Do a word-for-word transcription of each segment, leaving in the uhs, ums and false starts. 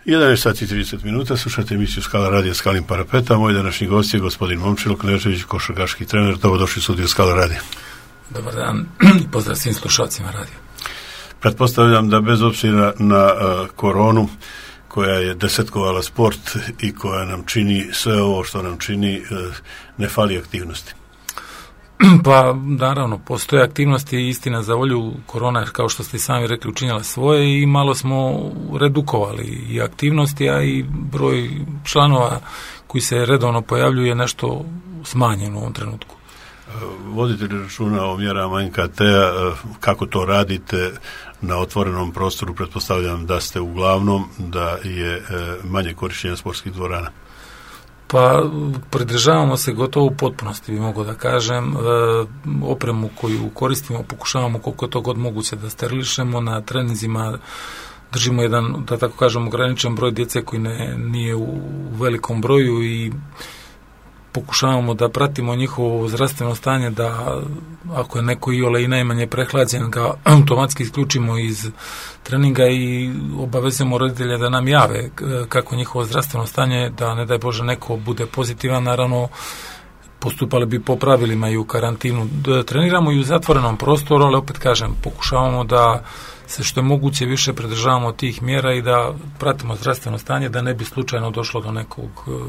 jedanaest sati i trideset minuta, slušate emisiju Skala radija Skalin parapeta. Moj današnji gost je gospodin Momčilo Knežević, košarkaški trener. Dobrodošli u studiju Skala radija. Dobar dan i pozdrav svim slušalcima radija. Pretpostavljam da bez obzira na uh, koronu, koja je desetkovala sport i koja nam čini sve ovo što nam čini, uh, ne fali aktivnosti. Pa, naravno, postoje aktivnosti, istina za volju, korona, kao što ste sami rekli, učinjela svoje i malo smo redukovali i aktivnosti, a i broj članova koji se redovno pojavljuje nešto smanjen u ovom trenutku. Vodite li računa o mjerama en ka te-a, kako to radite na otvorenom prostoru? Pretpostavljam da ste uglavnom, da je manje korištenja sportskih dvorana. Pa pridržavamo se gotovo u potpunosti, bi mogu da kažem. E, opremu koju koristimo pokušavamo koliko je to god moguće da sterilišemo. Na treninzima držimo jedan, da tako kažem, ograničen broj djece koji ne, nije u velikom broju i pokušavamo da pratimo njihovo zdravstveno stanje, da ako je neko iole i najmanje prehlađen, ga automatski isključimo iz treninga i obavezujemo roditelje da nam jave kako njihovo zdravstveno stanje, da ne daj Bože neko bude pozitivan, naravno postupali bi po pravilima i u karantinu. Treniramo i u zatvorenom prostoru, ali opet kažem, pokušavamo da se što je moguće više pridržavamo tih mjera i da pratimo zdravstveno stanje, da ne bi slučajno došlo do nekog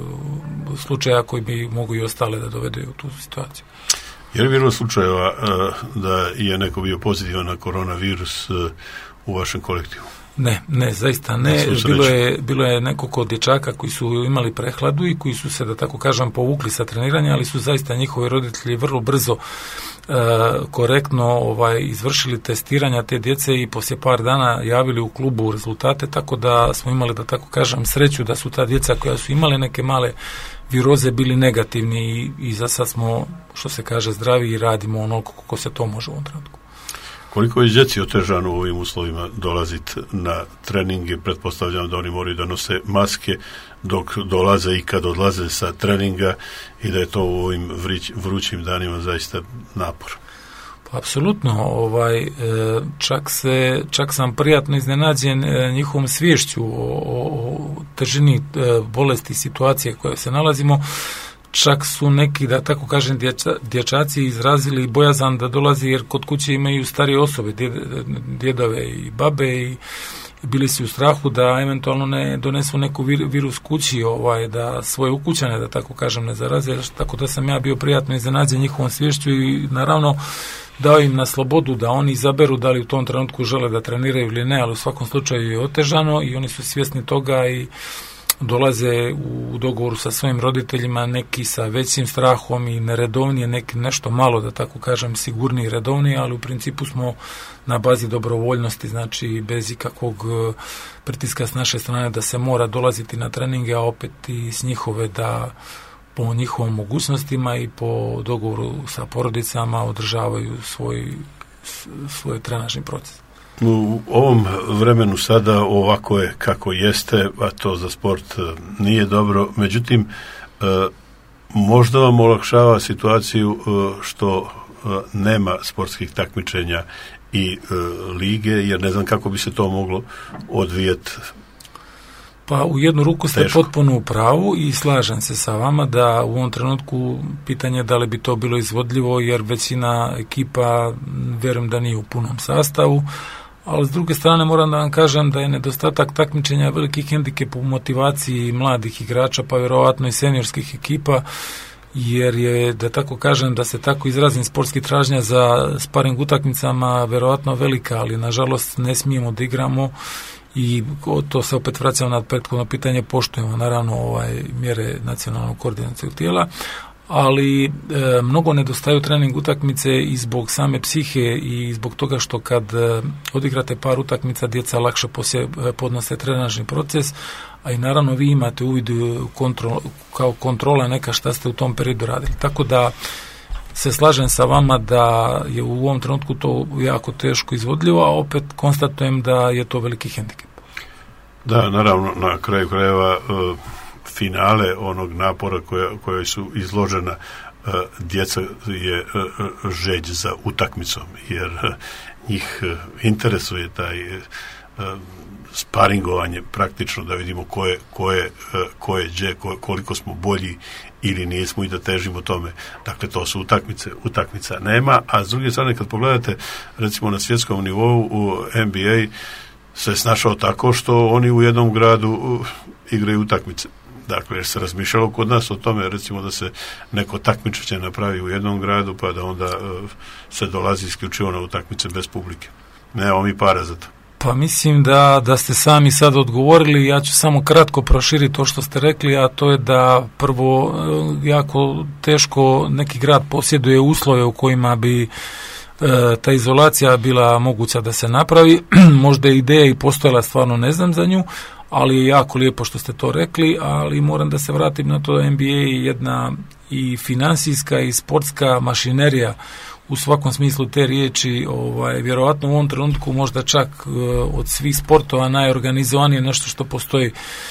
uh, slučaja koji bi mogu i ostale da dovedu u tu situaciju. Je li bilo slučajeva uh, da je neko bio pozitivan na koronavirus uh, u vašem kolektivu? Ne, ne, zaista ne. Bilo je, bilo je nekoliko dječaka koji su imali prehladu i koji su se, da tako kažem, povukli sa treniranja, ali su zaista njihovi roditelji vrlo brzo e, korektno ovaj, izvršili testiranja te djece i poslije par dana javili u klubu rezultate, tako da smo imali, da tako kažem, sreću da su ta djeca koja su imale neke male viroze bili negativni i, i za sad smo, što se kaže, zdravi i radimo onoliko kako se to može u ovom trenutku. Koliko je djeci otežano u ovim uslovima dolaziti na treninge? Pretpostavljam da oni moraju da nose maske dok dolaze i kad odlaze sa treninga i da je to u ovim vrućim danima zaista napor. Pa, apsolutno, ovaj, čak, se, čak sam prijatno iznenađen njihovom sviješću o, o težini bolesti i situacije koje se nalazimo. Čak su neki, da tako kažem, dječa, dječaci izrazili bojazan da dolazi jer kod kuće imaju starije osobe, djed, djedove i babe i, i bili su u strahu da eventualno ne donesu neku vir, virus kući, ovaj, da svoje ukućane, da tako kažem, ne zaraze, tako da sam ja bio prijatno iznenađen njihovom sviješću i naravno dao im na slobodu da oni izaberu da li u tom trenutku žele da treniraju ili ne, ali u svakom slučaju je otežano i oni su svjesni toga i dolaze u dogovoru sa svojim roditeljima, neki sa većim strahom i neredovnije, neki nešto malo, da tako kažem, sigurniji i redovniji, ali u principu smo na bazi dobrovoljnosti, znači bez ikakvog pritiska s naše strane da se mora dolaziti na treninge, a opet i s njihove da po njihovom mogućnostima i po dogovoru sa porodicama održavaju svoj, svoj trenažni proces. U ovom vremenu sada ovako je kako jeste, a to za sport nije dobro. Međutim, možda vam olakšava situaciju što nema sportskih takmičenja i lige, jer ne znam kako bi se to moglo odvijeti. Pa u jednu ruku ste teško. Potpuno u pravu i slažem se sa vama da u ovom trenutku pitanje da li bi to bilo izvodljivo, jer većina ekipa vjerujem da nije u punom sastavu, ali s druge strane moram da vam kažem da je nedostatak takmičenja veliki hendikep u motivaciji mladih igrača, pa vjerovatno i seniorskih ekipa, jer je, da tako kažem, da se tako izrazim, sportski tražnja za sparing utakmicama vjerovatno velika, ali nažalost ne smijemo da igramo i to se opet vraćamo na prethodno pitanje, poštujemo naravno ovaj mjere nacionalnog koordinacijog tijela, ali e, mnogo nedostaju trening utakmice i zbog same psihe i zbog toga što kad e, odigrate par utakmica djeca lakše poslije podnose trenažni proces, a i naravno vi imate uvid kontrol, kao kontrola neka šta ste u tom periodu radili. Tako da se slažem sa vama da je u ovom trenutku to jako teško izvodljivo, a opet konstatujem da je to veliki hendikep. Da, naravno, na kraju krajeva uh, finale onog napora koje, koje su izložena uh, djeca je uh, žeđ za utakmicom, jer uh, njih uh, interesuje taj sparingovanje praktično, da vidimo ko je, ko je, ko je gdje, ko, koliko smo bolji ili nismo i da težimo tome. Dakle, to su utakmice, utakmica nema, a s druge strane kad pogledate recimo na svjetskom nivou u N B A se snašao tako što oni u jednom gradu igraju utakmice. Dakle, jer se razmišljalo kod nas o tome, recimo da se neko takmičenje napravi u jednom gradu, pa da onda uh, se dolazi isključivo na utakmice bez publike. Nemamo mi para za to. Pa mislim da, da ste sami sad odgovorili, ja ću samo kratko proširiti to što ste rekli, a to je da prvo jako teško neki grad posjeduje uslove u kojima bi e, ta izolacija bila moguća da se napravi. Možda je ideja i postojala, stvarno ne znam za nju, ali je jako lijepo što ste to rekli, ali moram da se vratim na to, N B A je jedna i financijska i sportska mašinerija u svakom smislu te riječi, ovaj, vjerovatno u ovom trenutku možda čak uh, od svih sportova najorganizovanije nešto što postoji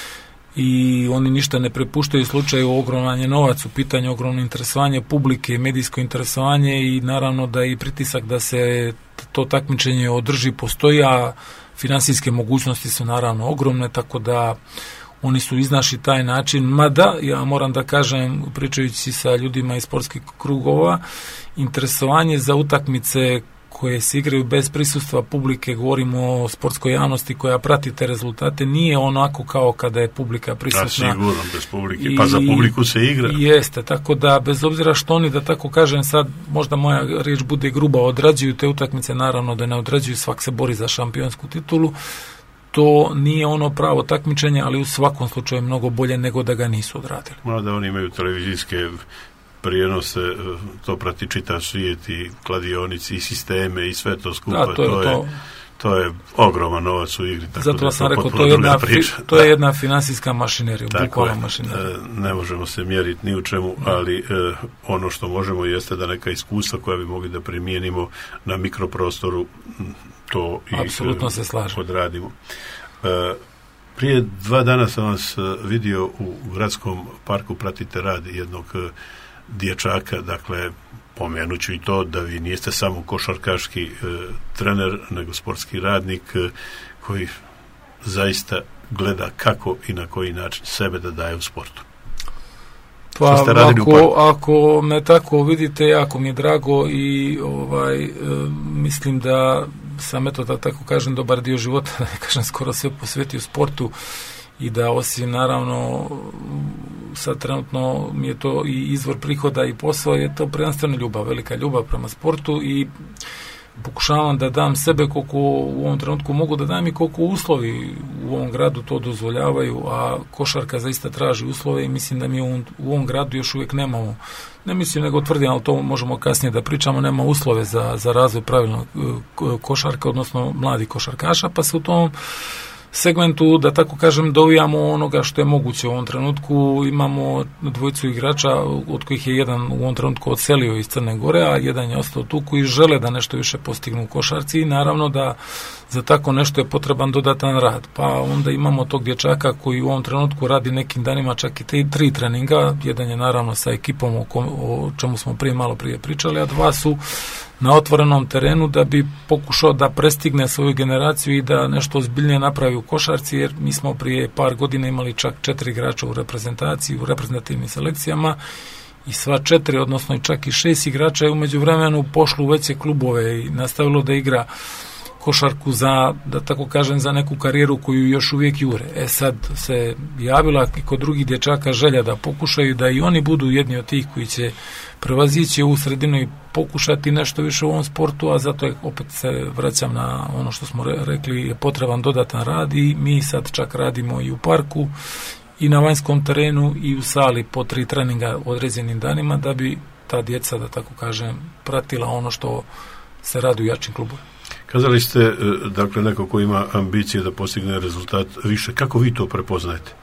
i oni ništa ne prepuštaju slučaju ogroman je novac u pitanju, ogromno interesovanje publike, medijsko interesovanje i naravno da i pritisak da se to takmičenje održi postoji, a financijske mogućnosti su naravno ogromne, tako da oni su iznašli taj način, mada ja moram da kažem, pričajući sa ljudima iz sportskih krugova, interesovanje za utakmice koje se igraju bez prisustva publike, govorimo o sportskoj javnosti koja prati te rezultate, nije onako kao kada je publika prisutna. Da, sigurno, bez publike, pa za publiku se igra. Jeste, tako da bez obzira što oni, da tako kažem sad, možda moja riječ bude gruba, odrađuju te utakmice, naravno da ne odrađuju, svak se bori za šampionsku titulu, to nije ono pravo takmičenje, ali u svakom slučaju mnogo bolje nego da ga nisu odradili. Mada oni imaju televizijske prijenose, to prati čitav svijet i kladionici i sisteme i sve to skupa. Da, to, je, to, je, to je ogroman novac u igri. Tako zato da sam rekao, to, to je jedna, fi, to je da. jedna financijska mašinerija, bukvalno mašinerija. Ne možemo se mjeriti ni u čemu, ali eh, ono što možemo jeste da neka iskustva koja bi mogli da primijenimo na mikroprostoru, to i apsolutno se slažem. Odradimo. E, prije dva dana sam vas vidio u gradskom parku, pratite rad jednog dječaka, dakle pomenuću i to da vi niste samo košarkaški e, trener, nego sportski radnik e, koji zaista gleda kako i na koji način sebe da daje u sportu. Pa ako, ako me tako vidite, jako mi je drago i ovaj, e, mislim da sam, eto da tako kažem, dobar dio života, da ne kažem skoro sve posvetio sportu i da osim naravno sad trenutno mi je to i izvor prihoda i posao, je to prvenstveno ljubav, velika ljubav prema sportu i pokušavam da dam sebe koliko u ovom trenutku mogu da dam i koliko uslovi u ovom gradu to dozvoljavaju, a košarka zaista traži uslove i mislim da mi u ovom, u ovom gradu još uvijek nemamo, ne mislim nego tvrdim, ali to možemo kasnije da pričamo, nema uslove za, za razvoj pravilnog košarka, odnosno mladih košarkaša, pa se u tom segmentu, da tako kažem, dovijamo onoga što je moguće u ovom trenutku. Imamo dvojicu igrača, od kojih je jedan u ovom trenutku odselio iz Crne Gore, a jedan je ostao tu, koji žele da nešto više postignu u košarci i naravno da za tako nešto je potreban dodatan rad. Pa onda imamo tog dječaka koji u ovom trenutku radi nekim danima čak i tri, tri treninga. Jedan je naravno sa ekipom o, kom, o čemu smo prije malo prije pričali, a dva su na otvorenom terenu da bi pokušao da prestigne svoju generaciju i da nešto ozbiljnije napravi u košarci, jer mi smo prije par godina imali čak četiri igrača u reprezentaciji, u reprezentativnim selekcijama i sva četiri, odnosno i čak i šest igrača je umeđu vremenu pošlo u veće klubove i nastavilo da igra košarku za, da tako kažem, za neku karijeru koju još uvijek jure. E sad se javila i kod drugih dječaka želja da pokušaju da i oni budu jedni od tih koji će prevazići ovu sredinu i pokušati nešto više u ovom sportu, a zato je, opet se vraćam na ono što smo rekli, je potreban dodatan rad i mi sad čak radimo i u parku i na vanjskom terenu i u sali po tri treninga određenim danima da bi ta djeca, da tako kažem, pratila ono što se radi u jačim klubovima. Kazali ste, dakle, neko ko ima ambicije da postigne rezultat više. Kako vi to prepoznajete?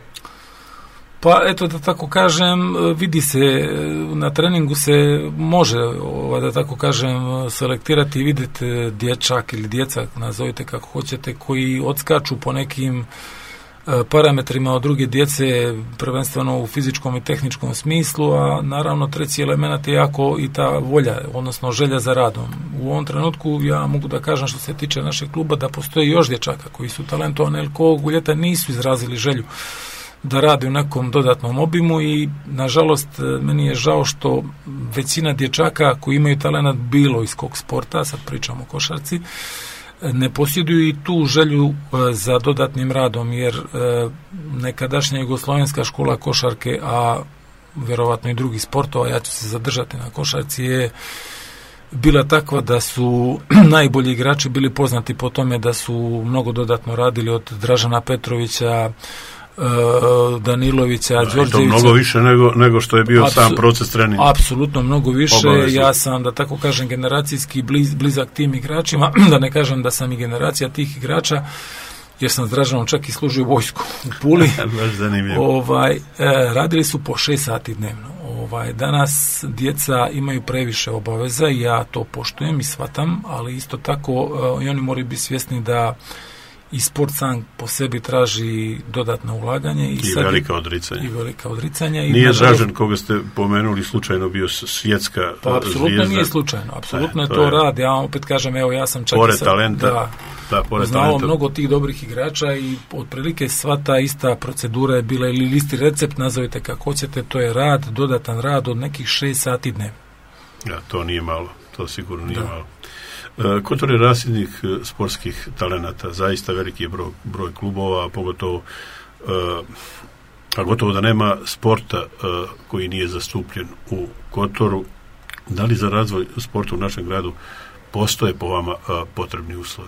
Pa, eto, da tako kažem, vidi se, na treningu se može, da tako kažem, selektirati i vidjeti dječak ili djeca, nazovite kako hoćete, koji odskaču po nekim parametrima od druge djece, prvenstveno u fizičkom i tehničkom smislu, a naravno treći element je jako i ta volja, odnosno želja za radom. U ovom trenutku ja mogu da kažem što se tiče našeg kluba da postoji još dječaka koji su talentovani, ali ko ovog ljeta nisu izrazili želju da radi u nekom dodatnom obimu i nažalost meni je žao što većina dječaka koji imaju talent bilo iz kog sporta, sad pričamo o košarci, ne posjeduju i tu želju za dodatnim radom, jer nekadašnja jugoslovenska škola košarke, a vjerovatno i drugih sportova, ja ću se zadržati na košarci, je bila takva da su najbolji igrači bili poznati po tome da su mnogo dodatno radili, od Dražana Petrovića, Danilovića, da, Đorđevića. To mnogo više nego, nego što je bio Apsu, sam proces treninga. Apsolutno mnogo više. Obavezno. Ja sam, da tako kažem, generacijski bliz, blizak tim igračima, da ne kažem da sam i generacija tih igrača, jer sam s Dražanom čak i služio vojsku u Puli. ovaj, e, radili su po šest sati dnevno. Ovaj, danas djeca imaju previše obaveza i ja to poštujem i shvatam, ali isto tako e, i oni moraju biti svjesni da i sport sam po sebi traži dodatno ulaganje i, I sad velika odricanja. I velika odricanja. I nije Dražen, koga ste pomenuli, slučajno bio svjetska pa, apsolutno zvijezda. Nije slučajno, apsolutno e, to, to je rad. Ja opet kažem, evo ja sam čak pored i sad, talenta, da, da, pored znao talenta. mnogo tih dobrih igrača i otprilike sva ta ista procedura je bila, ili listi recept, nazovite kako hoćete, to je rad, dodatan rad od nekih šest sati dnevno. Ja, to nije malo, to sigurno nije da. malo. Kotor je rasljednik sportskih talenata, zaista veliki je broj, broj klubova, pogotovo a gotovo da nema sporta koji nije zastupljen u Kotoru. Da li za razvoj sporta u našem gradu postoje po vama potrebni uslovi?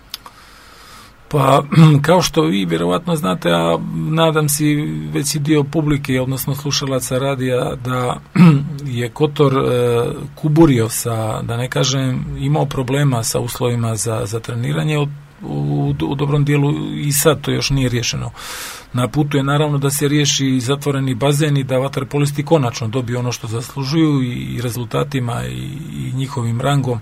Pa, kao što vi vjerovatno znate, a nadam se već i dio publike, odnosno slušalaca radija, da je Kotor e, kuburio sa, da ne kažem, imao problema sa uslovima za, za treniranje, u, u, u dobrom dijelu i sad to još nije riješeno. Na putu je naravno da se riješi zatvoreni bazen i da vaterpolisti konačno dobiju ono što zaslužuju i, i rezultatima i, i njihovim rangom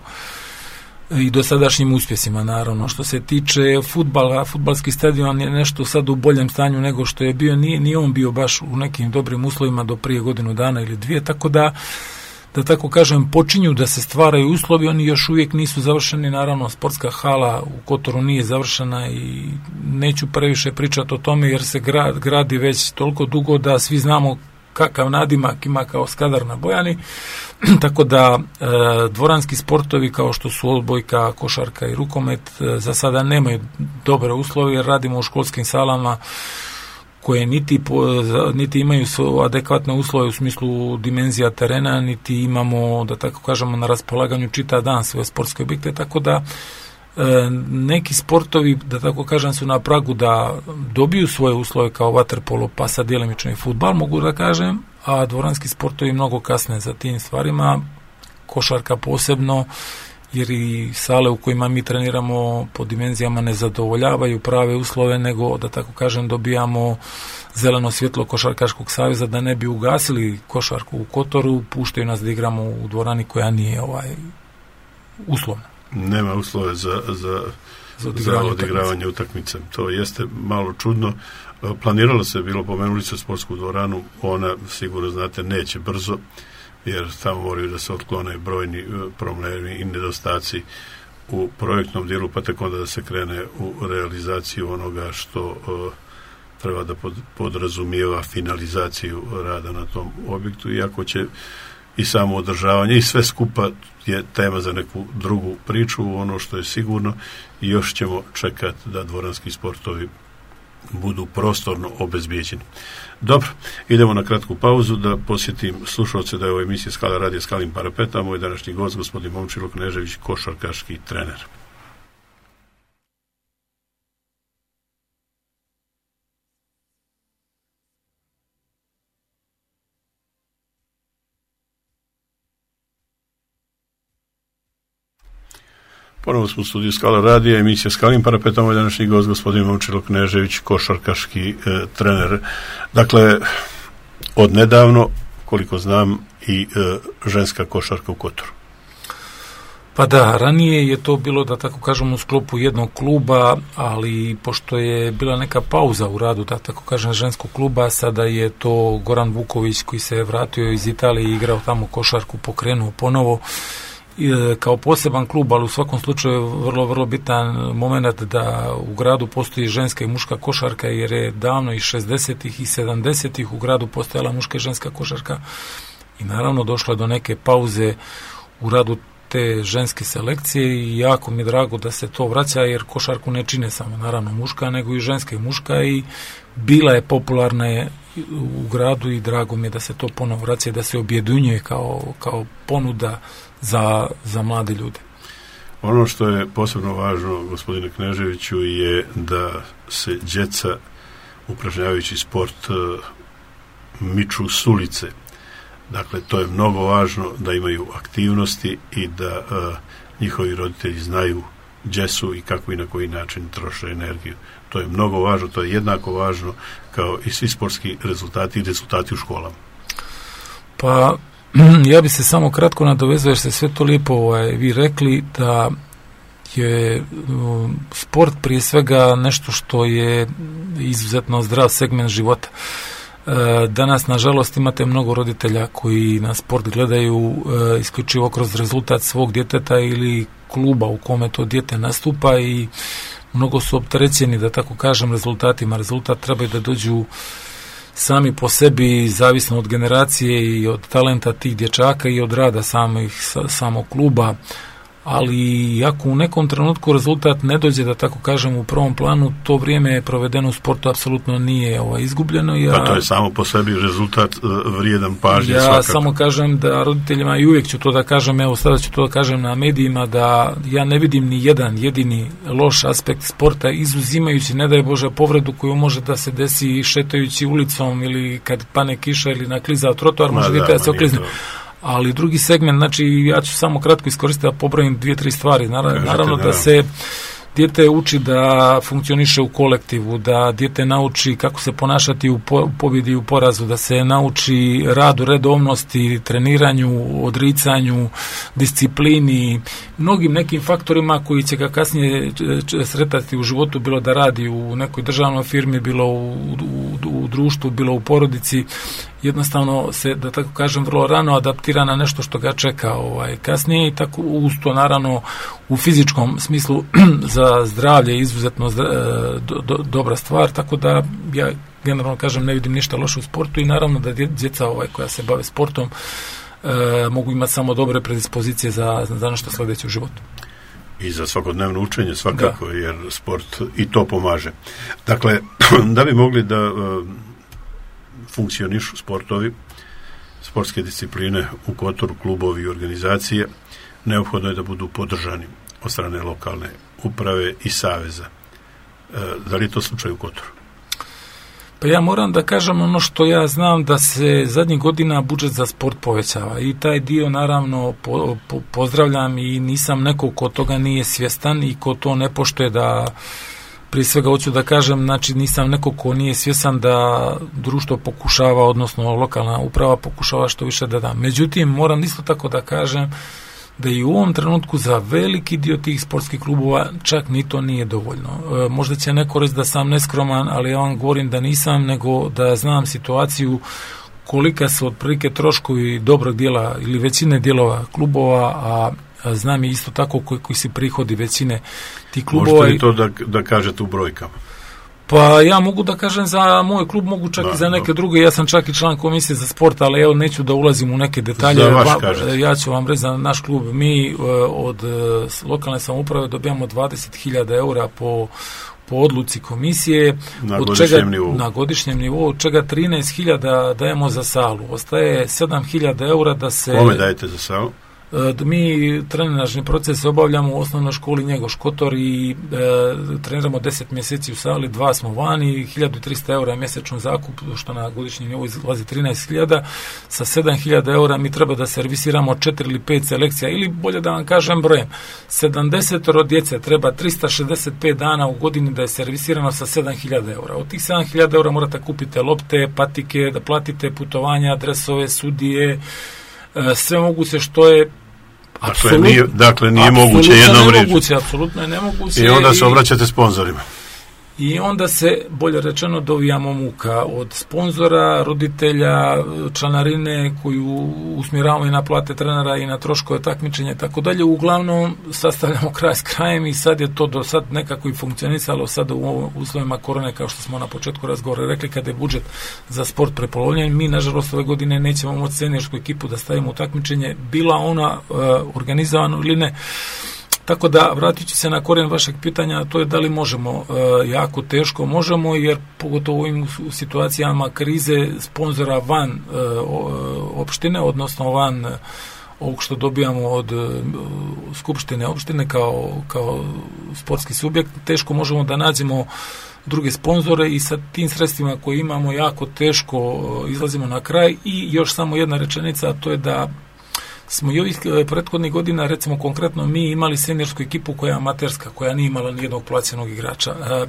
i dosadašnjim uspjesima, naravno. Što se tiče fudbala, fudbalski stadion je nešto sad u boljem stanju nego što je bio, nije, nije on bio baš u nekim dobrim uslovima do prije godinu dana ili dvije, tako da, da tako kažem, počinju da se stvaraju uslovi, oni još uvijek nisu završeni, naravno sportska hala u Kotoru nije završena i neću previše pričati o tome jer se grad, gradi već toliko dugo da svi znamo kakav nadimak ima kao Skadar na Bojani, tako da e, dvoranski sportovi kao što su odbojka, košarka i rukomet e, za sada nemaju dobre uslove jer radimo u školskim salama koje niti, po, niti imaju adekvatne uslove u smislu dimenzija terena, niti imamo, da tako kažemo, na raspolaganju čitav dan svoje sportske objekte, tako da e, neki sportovi, da tako kažem, su na pragu da dobiju svoje uslove kao vaterpolo, pa sad djelimično i fudbal, mogu da kažem, a dvoranski sportovi mnogo kasne za tim stvarima, košarka posebno, jer i sale u kojima mi treniramo po dimenzijama ne zadovoljavaju prave uslove, nego, da tako kažem, dobijamo zeleno svjetlo Košarkaškog saveza da ne bi ugasili košarku u Kotoru, puštaju nas da igramo u dvorani koja nije ovaj uslovna. Nema uslove za, za, za odigravanje, za odigravanje utakmice. To jeste malo čudno. Planiralo se, bilo pomenuli se sportsku dvoranu, ona, sigurno znate, neće brzo, jer tamo moraju da se otklone brojni problemi i nedostaci u projektnom dijelu, pa tek onda da se krene u realizaciju onoga što uh, treba da pod, podrazumijeva finalizaciju rada na tom objektu, iako će i samo održavanje i sve skupa je tema za neku drugu priču. Ono što je sigurno, i još ćemo čekati da dvoranski sportovi budu prostorno obezbijeđeni. Dobro, idemo na kratku pauzu da posjetim slušalce da je ovo emisija Skala radija Skalim parapeta, moj današnji gost gospodin Momčilo Knežević, košarkaški trener. Ponovo smo u studiju Skala radija, emisija Skalim parapetom, moj današnji gost gospodin Momčilo Knežević, košarkaški e, trener. Dakle, od nedavno, koliko znam, i e, ženska košarka u Kotoru. Pa da, ranije je to bilo, da tako kažem, u sklopu jednog kluba, ali pošto je bila neka pauza u radu, da tako kažem, ženskog kluba, sada je to Goran Vuković koji se je vratio iz Italije i igrao tamo košarku, pokrenuo ponovo kao poseban klub, ali u svakom slučaju vrlo, vrlo bitan moment da u gradu postoji ženska i muška košarka, jer je davno i šezdesetih i sedamdesetih u gradu postojala muška i ženska košarka i naravno došlo je do neke pauze u radu te ženske selekcije i jako mi je drago da se to vraća, jer košarku ne čine samo naravno muška, nego i ženska i muška i bila je popularna u gradu i drago mi je da se to ponovo vraća i da se objedinjuje kao, kao ponuda za, za mlade ljude. Ono što je posebno važno, gospodine Kneževiću, je da se djeca, upražnjavajući sport, miču s ulice. Dakle, to je mnogo važno da imaju aktivnosti i da uh, njihovi roditelji znaju gdje su i kako i na koji način troše energiju. To je mnogo važno, to je jednako važno kao i svi sportski rezultati i rezultati u školama. Pa, ja bi se samo kratko nadovezao, jer ste sve to lijepo ovaj, vi rekli, da je um, sport prije svega nešto što je izuzetno zdrav segment života. Danas, nažalost, imate mnogo roditelja koji na sport gledaju e, isključivo kroz rezultat svog djeteta ili kluba u kome to dijete nastupa i mnogo su opterećeni, da tako kažem, rezultatima. Rezultat treba da dođu sami po sebi, zavisno od generacije i od talenta tih dječaka i od rada samih, samog kluba, ali ako u nekom trenutku rezultat ne dođe, da tako kažem, u prvom planu, to vrijeme je provedeno u sportu apsolutno nije ovaj, izgubljeno. Ja, pa to je samo po sebi rezultat uh, vrijedan pažnje ja svakako. Samo kažem da roditeljima, i uvijek ću to da kažem, evo sada ću to da kažem na medijima, da ja ne vidim ni jedan jedini loš aspekt sporta, izuzimajući, ne daj Bože, povredu koju može da se desi šetajući ulicom ili kad pane kiša ili na klizav trotoar, može da, da se oklizne. Ali drugi segment, znači ja ću samo kratko iskoristiti da pobrojim dvije, tri stvari. Naravno, naravno da se dijete uči da funkcioniše u kolektivu, da dijete nauči kako se ponašati u pobjedi i u porazu, da se nauči radu, redovnosti, treniranju, odricanju, disciplini, mnogim nekim faktorima koji će ga kasnije sretati u životu, bilo da radi u nekoj državnoj firmi, bilo u, u, u društvu, bilo u porodici. Jednostavno se, da tako kažem, vrlo rano adaptira na nešto što ga čeka ovaj, kasnije i tako uz to naravno u fizičkom smislu za zdravlje je izuzetno zdra, do, do, dobra stvar, tako da ja generalno kažem ne vidim ništa loše u sportu i naravno da djeca ovaj, koja se bave sportom e, mogu imati samo dobre predispozicije za, za nešto sljedeće u životu. I za svakodnevno učenje svakako, da. Jer sport i to pomaže. Dakle, da bi mogli da funkcionišu sportovi, sportske discipline u Kotoru, klubovi i organizacije, neophodno je da budu podržani od strane lokalne uprave i saveza. E, da li je to slučaj u Kotoru? Pa ja moram da kažem ono što ja znam, da se zadnjih godina budžet za sport povećava i taj dio naravno po, po, pozdravljam i nisam neko ko toga nije svjestan i ko to ne poštuje. Da prije svega hoću da kažem, znači nisam neko ko nije svjestan da društvo pokušava, odnosno lokalna uprava pokušava što više da da. Međutim, moram isto tako da kažem da i u ovom trenutku za veliki dio tih sportskih klubova čak ni to nije dovoljno. E, možda će neko reći da sam neskroman, ali ja vam govorim da nisam, nego da znam situaciju kolika su otprilike troškovi dobrog dijela ili većine dijelova klubova, a znam i isto tako koji, koji si prihodi većine tih klubova. Možete li to da, da kažete u brojkama? Pa ja mogu da kažem za moj klub, mogu čak da, i za neke da. druge, ja sam čak i član komisije za sport, ali evo neću da ulazim u neke detalje. Za vaš kažete. Ja ću vam reći za naš klub, mi od lokalne samouprave dobijamo dvadeset hiljada eura po po odluci komisije, na od godišnjem čega, nivou. na godišnjem nivou, od čega trinaest hiljada dajemo za salu. Ostaje sedam hiljada eura da se... Kome dajete za salu? Mi trenažni proces obavljamo u osnovnoj školi Njegoš Kotor i e, treniramo deset mjeseci u sali, dva smo vani, hiljadu trista eura je mjesečno zakup, što na godišnji nivou izlazi trinaest hiljada. Sa sedam hiljada eura mi treba da servisiramo četiri ili pet selekcija, ili bolje da vam kažem brojem, sedamdeset djece treba tristo šezdeset pet dana u godini da je servisirano sa sedam hiljada eura. Od tih sedam hiljada eura morate kupiti lopte, patike, da platite putovanja, dresove, sudije, sve moguće što je Dakle, nije, dakle, nije moguće jednom reći. Apsolutno je nemoguće. I onda se obraćate sponzorima. I onda se, bolje rečeno, dovijamo muka od sponzora, roditelja, članarine koju usmjeravamo i na plate trenera i na troškove takmičenja i tako dalje. Uglavnom sastavljamo kraj s krajem i sad je to do sad nekako i funkcionisalo sad u uslovima korone, kao što smo na početku razgovora rekli, kada je budžet za sport prepolovljen. Mi, nažalost, ove godine nećemo moći seniorsku ekipu da stavimo u takmičenje, bila ona uh, organizovana ili ne. Tako da, vratit ću se na korijen vašeg pitanja, to je da li možemo. E, jako teško možemo, jer pogotovo u ovim situacijama krize sponzora van e, opštine, odnosno van e, ovog što dobijamo od e, skupštine opštine kao, kao sportski subjekt, teško možemo da nađemo druge sponzore i sa tim sredstvima koje imamo jako teško e, izlazimo na kraj. I još samo jedna rečenica, a to je da smo i ovih prethodnih godina, recimo konkretno mi imali seniorsku ekipu koja je amaterska, koja nije imala nijednog plaćenog igrača. E,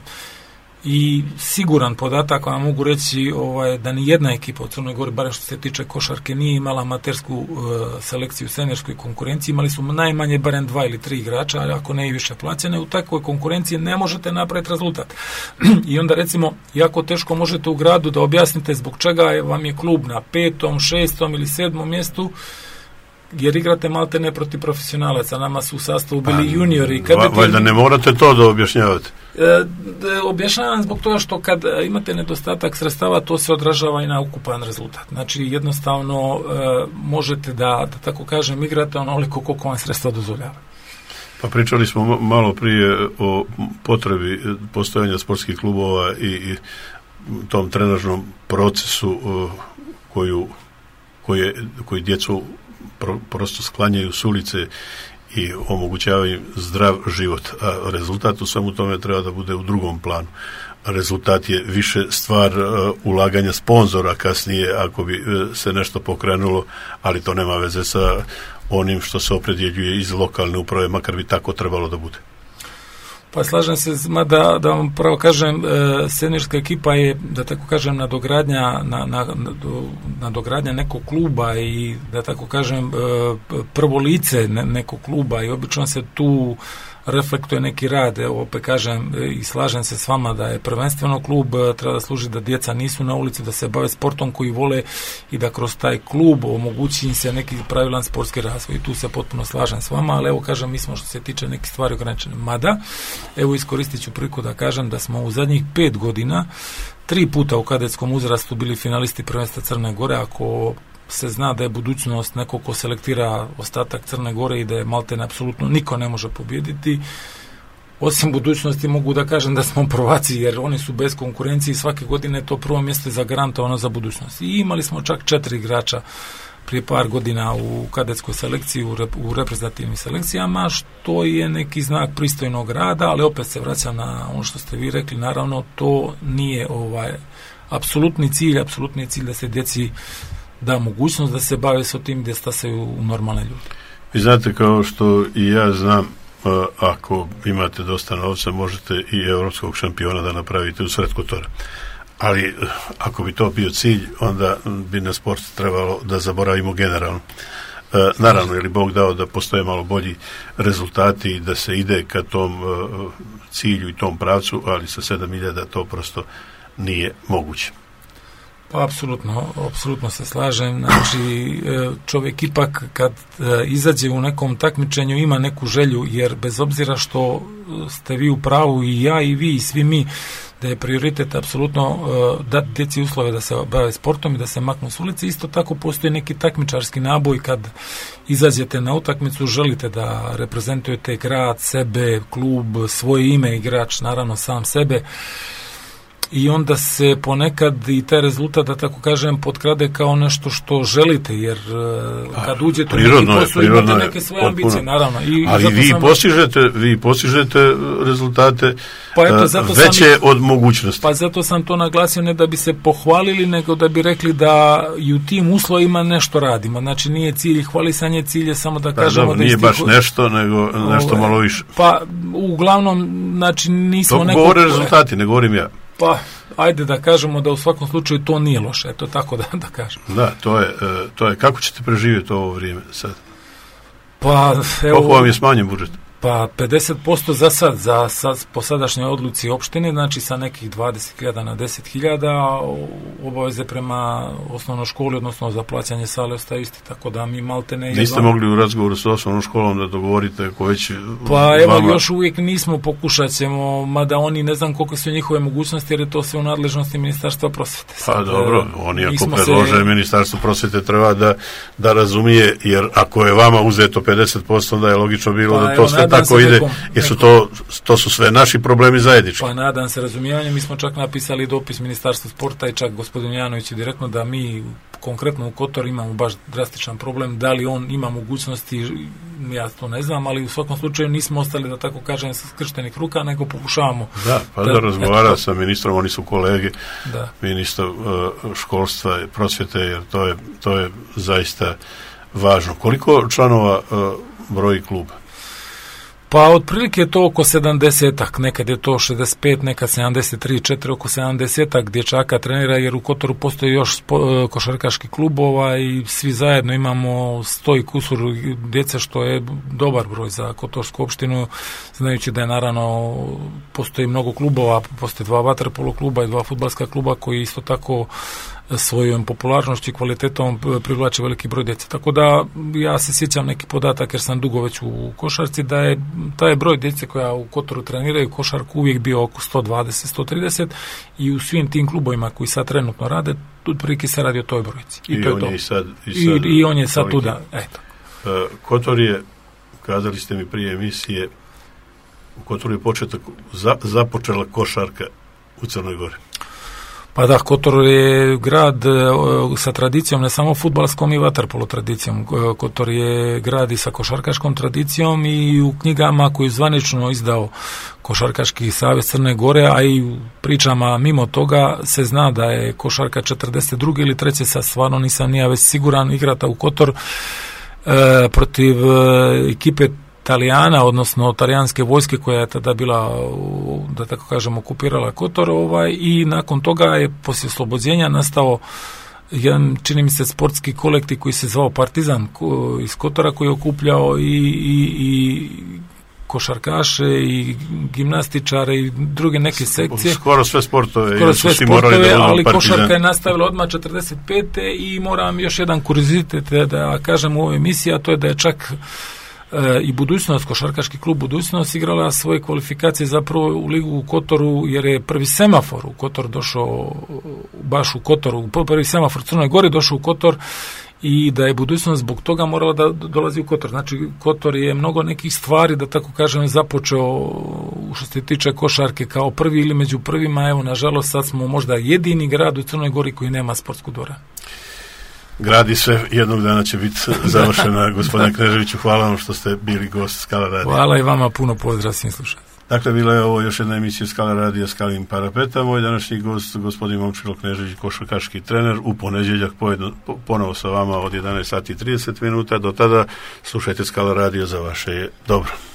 I siguran podatak vam mogu reći ovaj, da ni jedna ekipa u Crnoj Gori, barem što se tiče košarke, nije imala amatersku e, selekciju u seniorskoj konkurenciji. Imali su najmanje barem dva ili tri igrača, ako ne i više plaćene. U takvoj konkurenciji ne možete napraviti rezultat. I onda recimo, jako teško možete u gradu da objasnite zbog čega vam je klub na petom, šestom ili sedmom mjestu, jer igrate malte ne protiv profesionalaca, nama su u sastavu bili juniori. Va, valjda ne morate to da objašnjavate. E, objašnjavam zbog toga što kad imate nedostatak sredstava, to se odražava i na ukupan rezultat. Znači, jednostavno e, možete da, da tako kažem, igrate onoliko koliko vam sredstva dozvoljava. Pa pričali smo malo prije o potrebi postojanja sportskih klubova i, i tom trenažnom procesu uh, koju, koje, koji djecu Pro, prosto sklanjaju s ulice i omogućavaju zdrav život, a rezultat u svemu tome treba da bude u drugom planu. Rezultat je više stvar uh, ulaganja sponzora kasnije ako bi uh, se nešto pokrenulo, ali to nema veze sa onim što se opredjeljuje iz lokalne uprave, makar bi tako trebalo da bude. Pa slažem se, da, da vam pravo kažem, e, seniorska ekipa je, da tako kažem, nadogradnja, na, na, nadogradnja nekog kluba i, da tako kažem, e, prvo lice ne, nekog kluba i obično se tu reflektuje neki rad. Evo, opet kažem i slažem se s vama da je prvenstveno klub treba da služi da djeca nisu na ulici, da se bave sportom koji vole i da kroz taj klub omogući im se neki pravilan sportski razvoj. I tu se potpuno slažem s vama, ali evo kažem, mi smo što se tiče nekih stvari ograničene. Mada, evo iskoristit ću priliku da kažem da smo u zadnjih pet godina tri puta u kadetskom uzrastu bili finalisti prvenstva Crne Gore. Ako se zna da je budućnost neko ko selektira ostatak Crne Gore i da je maltene apsolutno niko ne može pobijediti, osim budućnosti mogu da kažem da smo prvaci, jer oni su bez konkurencije i svake godine to prvo mjesto je zagarantovano za budućnost. I imali smo čak četiri igrača prije par godina u kadetskoj selekciji, u, rep, u reprezentativnim selekcijama, što je neki znak pristojnog rada, ali opet se vraćam na ono što ste vi rekli, naravno to nije ovaj apsolutni cilj, apsolutni cilj da se djeci da mogućnost da se bave s tim gdje stasaju u normalne ljudi. Vi znate, kao što i ja znam, ako imate dosta novca, možete i evropskog šampiona da napravite u sred Kotora. Ali ako bi to bio cilj, onda bi na sport trebalo da zaboravimo generalno. E, naravno, je li Bog dao da postoje malo bolji rezultati i da se ide ka tom e, cilju i tom pravcu, ali sa sedam hiljada to prosto nije moguće. Pa apsolutno, apsolutno se slažem. Znači, čovjek ipak kad izađe u nekom takmičenju ima neku želju, jer bez obzira što ste vi u pravu i ja i vi i svi mi, da je prioritet apsolutno dati djeci uslove da se bave sportom i da se maknu s ulici, isto tako postoji neki takmičarski naboj kad izađete na utakmicu, želite da reprezentujete grad, sebe, klub, svoje ime, igrač, naravno sam sebe. I onda se ponekad i taj rezultat, da tako kažem, potkrade kao nešto što želite, jer a, kad uđete u neki posao imate neke svoje potpuno ambicije, naravno. I ali vi sam... postižete, vi postižete rezultate pa eto, zato veće sam, od mogućnosti. Pa zato sam to naglasio, ne da bi se pohvalili, nego da bi rekli da i u tim uslovima nešto radimo. Znači nije cilj hvalisanje, cilj je samo da, da kažemo dobro, da nije istiku... baš nešto, nego nešto Ove, malo više. Pa uglavnom, znači nismo to neko... govore rezultati, ne govorim ja. Pa, ajde da kažemo da u svakom slučaju to nije loše, eto tako da, da kažem. Da, to je, to je, kako ćete preživjeti ovo vrijeme sad? Pa, evo, koliko vam je smanjen budžet? Pa pedeset posto za sad, za sad, po sadašnjoj odluci opštine, znači sa nekih dvadeset hiljada na deset hiljada, obaveze prema osnovnoj školi, odnosno za plaćanje sale ostaju isti, tako da mi malte ne... Niste jedva... mogli u razgovoru sa osnovnom školom da dogovorite ko već... Pa evo, vama... još uvijek nismo, pokušat ćemo, mada oni ne znam koliko su njihove mogućnosti, jer je to sve u nadležnosti Ministarstva prosvete. Pa sad, dobro, oni ako predlože se... Ministarstvo prosvete treba da, da razumije, jer ako je vama uzeto pedeset posto, onda je logično bilo pa, da to evo, sve tako ide, nekom, jer su to, to su sve naši problemi zajednički. Pa nadam se razumijevanjem, mi smo čak napisali dopis Ministarstvu sporta i čak gospodin Janović je direktno da mi konkretno u Kotoru imamo baš drastičan problem, da li on ima mogućnosti, ja to ne znam, ali u svakom slučaju nismo ostali, da tako kažem, sa skrštenih ruka, nego pokušavamo. Da, pa da, da razgovara sa ministrom, oni su kolege, da. Ministar uh, školstva i prosvjete, jer to je, to je zaista važno. Koliko članova uh, broji klub? Pa otprilike je to oko sedamdesetak, nekad je to šezdeset pet, nekad sedamdeset tri, četiri, oko sedamdesetak dječaka trenira, jer u Kotoru postoji još spo, košarkaških klubova i svi zajedno imamo sto i kusur djece, što je dobar broj za kotorsku opštinu, znajući da je naravno postoji mnogo klubova, postoji dva vaterpolo kluba i dva fudbalska kluba koji isto tako svojom popularnošću i kvalitetom privlače veliki broj djece. Tako da ja se sjećam neki podatak, jer sam dugo već u košarci, da je taj broj djece koja u Kotoru treniraju košarku uvijek bio oko sto dvadeset do sto trideset i u svim tim klubovima koji sad trenutno rade, otprilike se radi o toj brojci. I, I, to on, je je to. I, sad, i, sad, I, i on je sad tu da... Eto. Kotor je, kazali ste mi prije emisije, u Kotoru je početak, za, započela košarka u Crnoj Gori. Pa da, Kotor je grad sa tradicijom, ne samo fudbalskom i vaterpolo tradicijom. Kotor je grad i sa košarkaškom tradicijom i u knjigama koju zvanično izdao Košarkaški savez Crne Gore, a i u pričama mimo toga se zna da je košarka četrdeset druge ili treće, sad stvarno nisam nija već siguran, igrata u Kotor e, protiv e, ekipe Talijana, odnosno talijanske vojske koja je tada bila, da tako kažem, okupirala Kotor, ovaj, i nakon toga je poslije oslobođenja nastao jedan, čini mi se, sportski kolektiv koji se zvao Partizan ko, iz Kotora, koji je okupljao i, i, i košarkaše i gimnastičare i druge neke sekcije. Skoro sve sportove. Skoro sve sportove, ali Partizan. Košarka je nastavila odmah četrdeset pete i moram još jedan kuriozitet da kažem u ovoj emisiji, a to je da je čak E, i budućnost, košarkaški klub Budućnost igrala svoje kvalifikacije zapravo u ligu u Kotoru, jer je prvi semafor u Kotor došao baš u Kotoru, prvi semafor u Crnoj Gori došao u Kotor i da je Budućnost zbog toga morala da dolazi u Kotor. Znači, Kotor je mnogo nekih stvari, da tako kažem, započeo što se tiče košarke kao prvi ili među prvima. Evo, nažalost, sad smo možda jedini grad u Crnoj Gori koji nema sportsku dvoranu. Gradi se, jednog dana će biti završena. Gospodine Kneževiću, hvala vam što ste bili gost Skala radija. Hvala i vama, puno pozdrav svim slušateljima. Dakle, bila je ovo još jedna emisija Skala radija Skalim parapeta. Moj današnji gost, gospodin Momčilo Knežević, košarkaški trener, u ponedjeljak ponovo sa vama od jedanaest sati i trideset minuta. Do tada slušajte Skala radio, za vaše je dobro.